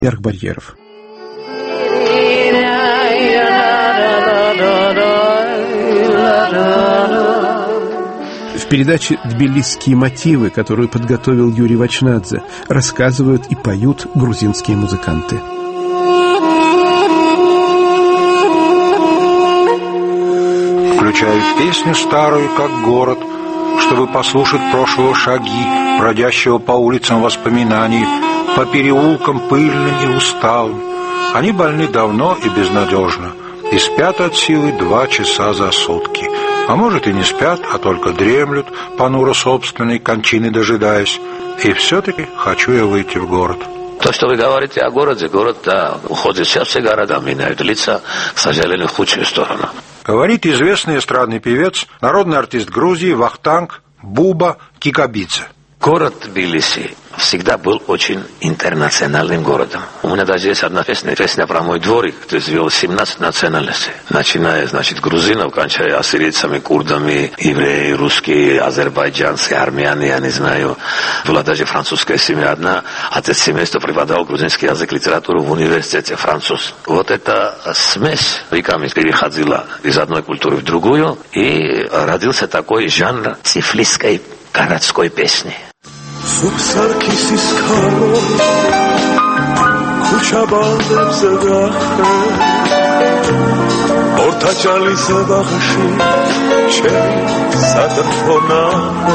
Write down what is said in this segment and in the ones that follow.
Верх барьеров. В передаче «Тбилисские мотивы», которую подготовил Юрий Вачнадзе, рассказывают и поют грузинские музыканты. Включают песню старую, как город, чтобы послушать прошлого шаги, бродящего по улицам воспоминаний, по переулкам пыльным и усталым. Они больны давно и безнадежно, и спят от силы 2 часа за сутки. А может и не спят, а только дремлют, понуро собственной кончины дожидаясь. И все-таки хочу я выйти в город. То, что вы говорите о городе, город, да, уходит. Сейчас все города меняют лица, к сожалению, в худшую сторону. Говорит известный эстрадный певец, народный артист Грузии Вахтанг Буба Кикабидзе. Город Тбилиси всегда был очень интернациональным городом. У меня даже есть одна песня про мой дворик, где извел 17 национальностей. Начиная, грузинов, кончая ассирийцами, курдами, евреи, русские, азербайджанцы, армяне, я не знаю. Была даже французская семья одна. Отец семейства преподавал грузинский язык, литературу в университете, француз. Вот эта смесь веками переходила из одной культуры в другую, и родился такой жанр тифлисской городской песни. Սուքսարքիսիս քարով Քուչաբանդեմ զդախը Որթաճալիս վաղշի Չերի սադրթոնամը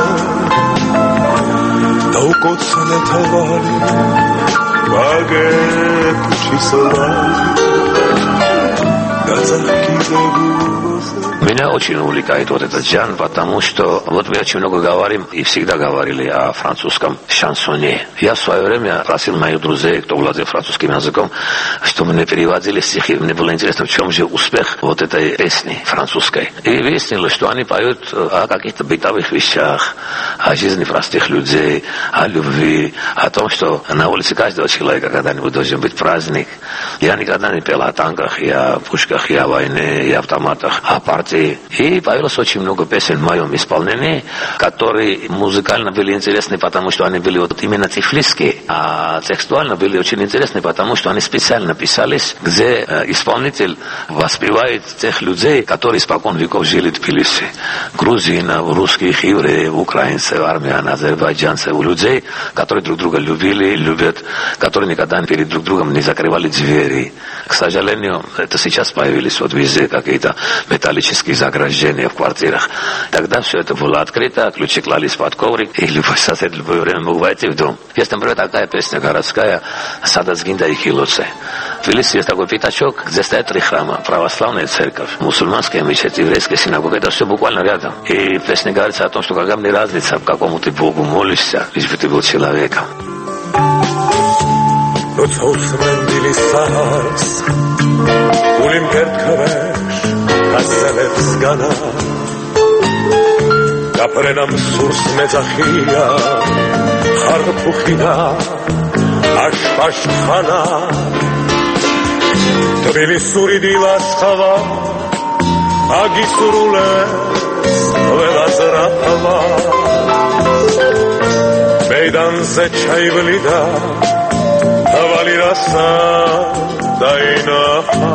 Դաուկոցն է թավարի Բագե քուչի սոլարի Գացախքի զեգու Меня очень увлекает вот этот жанр, потому что вот мы очень много говорим и всегда говорили о французском шансоне. Я в свое время просил моих друзей, кто владеет французским языком, чтобы мне переводили стихи. Мне было интересно, в чем же успех вот этой песни французской. И выяснилось, что они поют о каких-то бытовых вещах, о жизни простых людей, о любви, о том, что на улице каждого человека когда-нибудь должен быть праздник. Я никогда не пел о танках, и о пушках, и о войне, и о автоматах, о партии. И появилось очень много песен в моем исполнении, которые музыкально были интересны, потому что они были вот именно тифлисские, а текстуально были очень интересны, потому что они специально писались, где исполнитель воспевает тех людей, которые испокон веков жили в Тбилиси. Грузинов, русских, евреев, украинцев, армян, азербайджанцев, людей, которые друг друга любили, любят, которые никогда перед друг другом не закрывали двери. К сожалению, это сейчас появились вот везде какие-то металлические заграждения в квартирах. Тогда все это было открыто, ключи клались под коврик, и любой сосед в любое время мог войти в дом. Есть, например, такая песня городская «Садацгинда и Хилоце». В Тбилиси есть такой пятачок, где стоят 3 храма. Православная церковь, мусульманская мечеть, еврейская синагога. Это все буквально рядом. И в песне говорится о том, что какая мне разница, какому ты Богу молишься, лишь бы ты был человеком. Ասելებს գանա Կապրենամ սուրս մեծախիա Խարպուխիդա Աշպաշխանա Թվիլիսուրի դիլաս խավա Ագիսուրուլես Վելազրապավա Մեյդան զե չայ վլիդա Հավալիրասա Դայնահա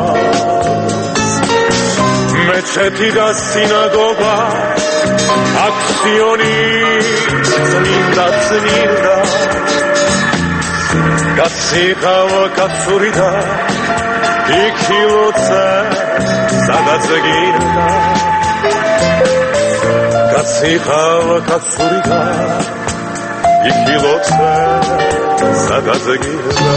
Մեջეთი դա սինագոգա Ակսիոնի Ծնինդա ծնինդա Կացի խավը կացուրիդա Իքիլոցը Սագացգինდა Կացի խավը կացուրիդա Իքիլոցը Սագացգինდა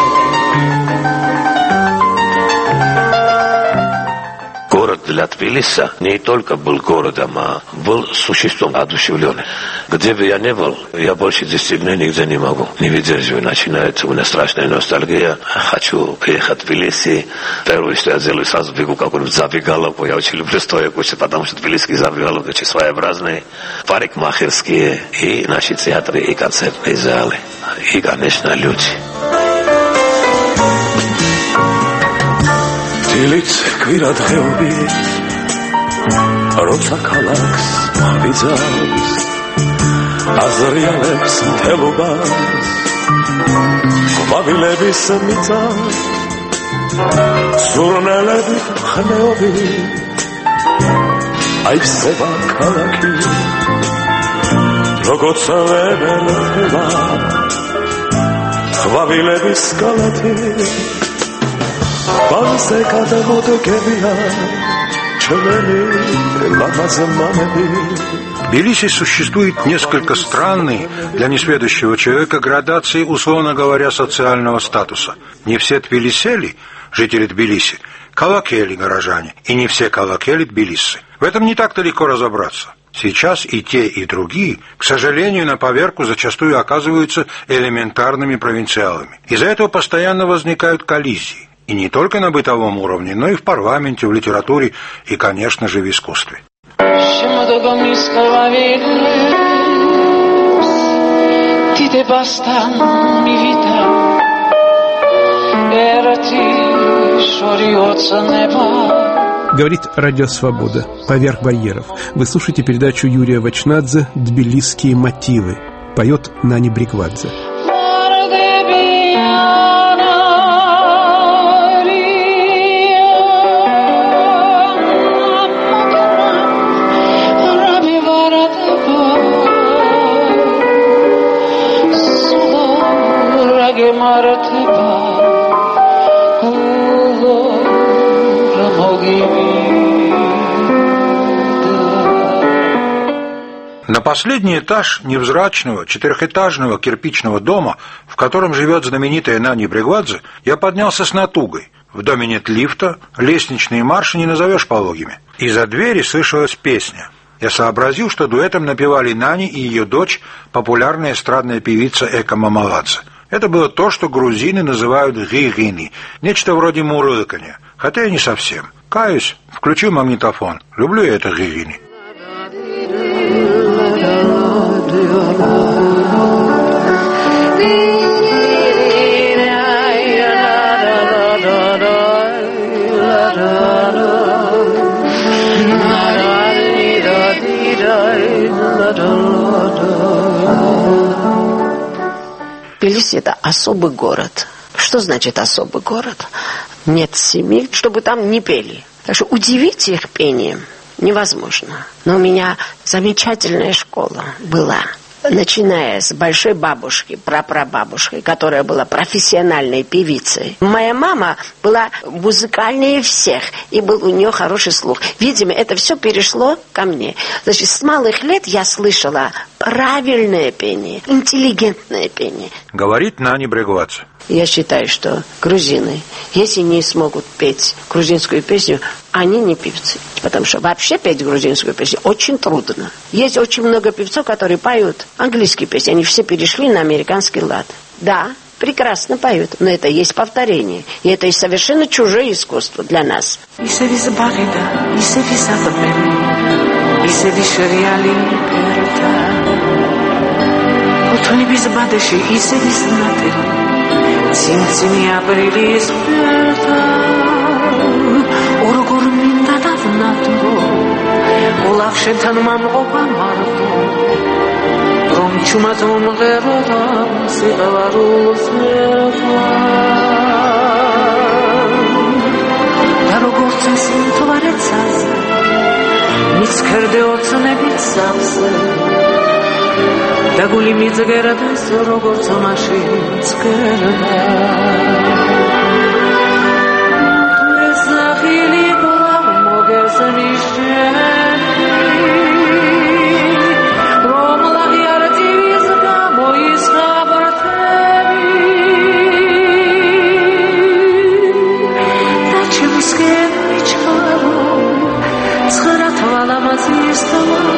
Город для Тбилиси не только был городом, а был существом одушевленным. Где бы я ни был, я больше 10 дней нигде не могу. Не выдерживаю, начинается у меня страшная ностальгия. Хочу приехать в Тбилиси. Первое, что я делаю, сразу бегу какую-нибудь забегаловку. Я очень люблю стоя-кучу, потому что тбилисские забегаловки очень своеобразные. Парикмахерские, и наши театры, и концертные залы, и, конечно, люди. Დილից քվիրად խեովից Ռոցա կալաքս մավիձავს Ազրյալებს թելուբազ ყვავილების მიწა სურნელებით ხმეობი აიფსება ქალაქი როგორც ვებელება ყვავილების კალათი ბალზე გადამოდგებია ჩვენი ლამაზი მამები. В Тбилиси существует несколько странные для несведущего человека градации, условно говоря, социального статуса. Не все тбилисели, жители Тбилиси, калакели горожане, и не все калакели тбилисцы. В этом не так-то легко разобраться. Сейчас и те, и другие, к сожалению, на поверку зачастую оказываются элементарными провинциалами. Из-за этого постоянно возникают коллизии. И не только на бытовом уровне, но и в парламенте, в литературе и, конечно же, в искусстве. Говорит Радио Свобода. Поверх барьеров. Вы слушаете передачу Юрия Вачнадзе «Тбилисские мотивы». Поет Нани Бриквадзе. На последний этаж невзрачного четырехэтажного кирпичного дома, в котором живет знаменитая Нани Бриквадзе, я поднялся с натугой. В доме нет лифта, лестничные марши не назовешь пологими. Из-за двери слышалась песня. Я сообразил, что дуэтом напевали Нани и ее дочь, популярная эстрадная певица Эка Мамаладзе. Это было то, что грузины называют гигини, нечто вроде мурлыканья, хотя и не совсем. Каюсь, включил магнитофон. Люблю я это гигини. Тбилиси – это особый город. Что значит особый город? Нет семьи, чтобы там не пели. Так что удивить их пением невозможно. Но у меня замечательная школа была. Начиная с большой бабушки, прапрабабушкой, которая была профессиональной певицей. Моя мама была музыкальнее всех, и был у нее хороший слух. Видимо, это все перешло ко мне. Значит, с малых лет я слышала правильное пение, интеллигентное пение. Говорит Нани Бриквадзе. Я считаю, что грузины, если не смогут петь грузинскую песню, они не певцы. Потому что вообще петь грузинскую песню очень трудно. Есть очень много певцов, которые поют английские песни. Они все перешли на американский лад. Да, прекрасно поют, но это есть повторение. И это и совершенно чужое искусство для нас. Цинцини априლის ფერთა ორგორ მინდა დავნატო ულახშენთან მამყოფა მარტო რომ ჩუმად მომღეროდა სიყვარულს მერთა და როგორც სიმთვარეცაზე მიცქერდე ოცნებით სავსე და გული მიძგერდეს როგორც მაშინ წკერდა ეს ნახილი მოგესმის რომ ლაღიარდივის გამოისხაბრთები და ჩემსკენ მიჩქარო ცხრა თვალამაზის თვალო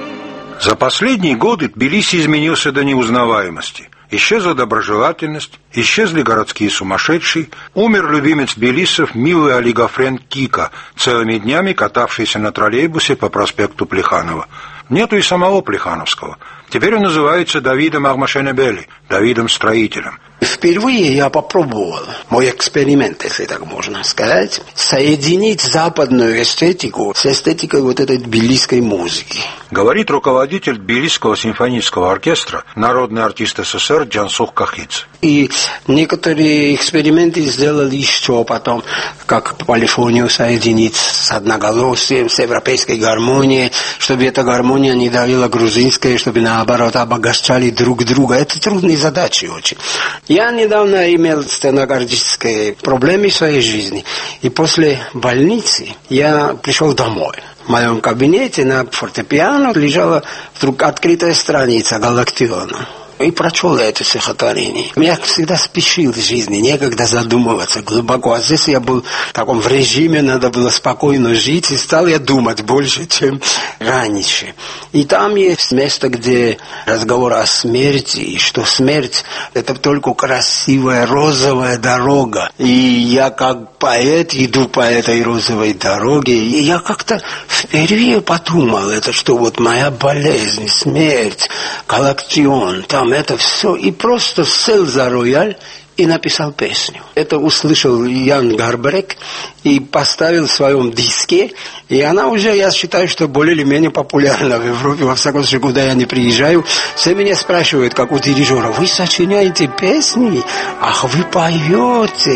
За последние годы Тбилиси изменился до неузнаваемости. Исчезла доброжелательность, Исчезли городские сумасшедшие, умер любимец тбилисцев, милый олигофрен Кика, целыми днями катавшийся на троллейбусе по проспекту Плеханова. Нету и самого Плехановского. Теперь он называется Давидом Агмашенебели, Давидом-строителем. Впервые я попробовал, мой эксперимент, если так можно сказать, соединить западную эстетику с эстетикой вот этой тбилисской музыки. Говорит руководитель Тбилисского симфонического оркестра, народный артист СССР Джансух Кахидзе. И некоторые эксперименты сделали еще потом, как полифонию соединить с одноголосием, с европейской гармонией, чтобы эта гармония не давила грузинской, чтобы наоборот обогащали друг друга. Это трудные задачи очень. Я недавно имел стенокардические проблемы в своей жизни. И после больницы я пришел домой. В моем кабинете на фортепиано лежала вдруг открытая страница «Галактиона». И прочел это стихотворение. Я всегда спешил в жизни, некогда задумываться глубоко. А здесь я был в таком в режиме, надо было спокойно жить, и стал я думать больше, чем раньше. И там есть место, где разговор о смерти, и что смерть – это только красивая розовая дорога. И я как поэт иду по этой розовой дороге, и я как-то впервые подумал, это что вот моя болезнь, смерть, галактион, там это все, и просто сел за рояль и написал песню. Это услышал Ян Гарбрек и поставил в своем диске, и она уже, я считаю, что более или менее популярна в Европе, во всяком случае, куда я не приезжаю. Все меня спрашивают, как у дирижера, вы сочиняете песни? Ах, вы поете?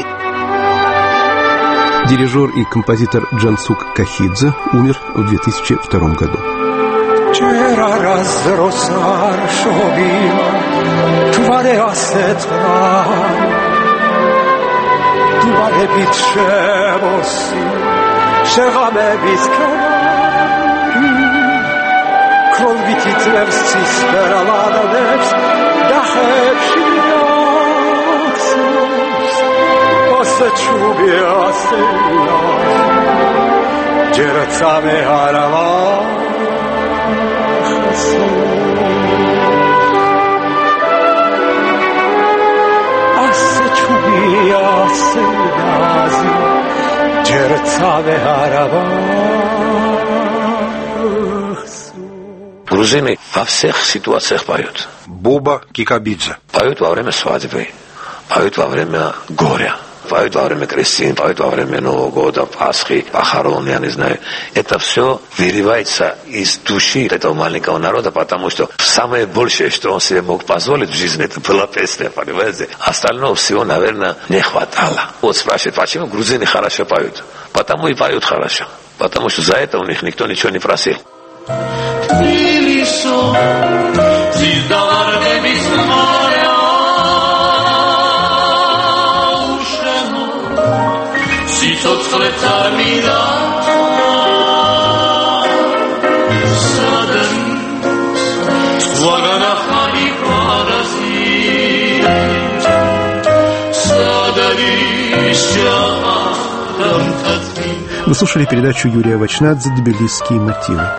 Дирижер и композитор Джансук Кахидзе умер в 2002 году. C'era razzrosar sciobina, tu vare assetrar, tu vare bitchevossi, shegame biskari, krol bititrevs cispera ladadevs, dachevshi yaksus, osse chubi asselas, jertzame haravar, Грузины во всех ситуациях поют. Буба Кикабидзе. Поют во время свадьбы, поют во время горя, поют во время крестин, поют во время Нового года, Пасхи, похорон, я не знаю. Это все выливается из души этого маленького народа, потому что самое большее, что он себе мог позволить в жизни, это была песня, понимаете? Остального всего, наверное, не хватало. Вот спрашивают, почему грузины хорошо поют? Потому и поют хорошо. Потому что за это у них никто ничего не просил. Вы слушали передачу Юрия Вачнадзе «Тбилисские мотивы».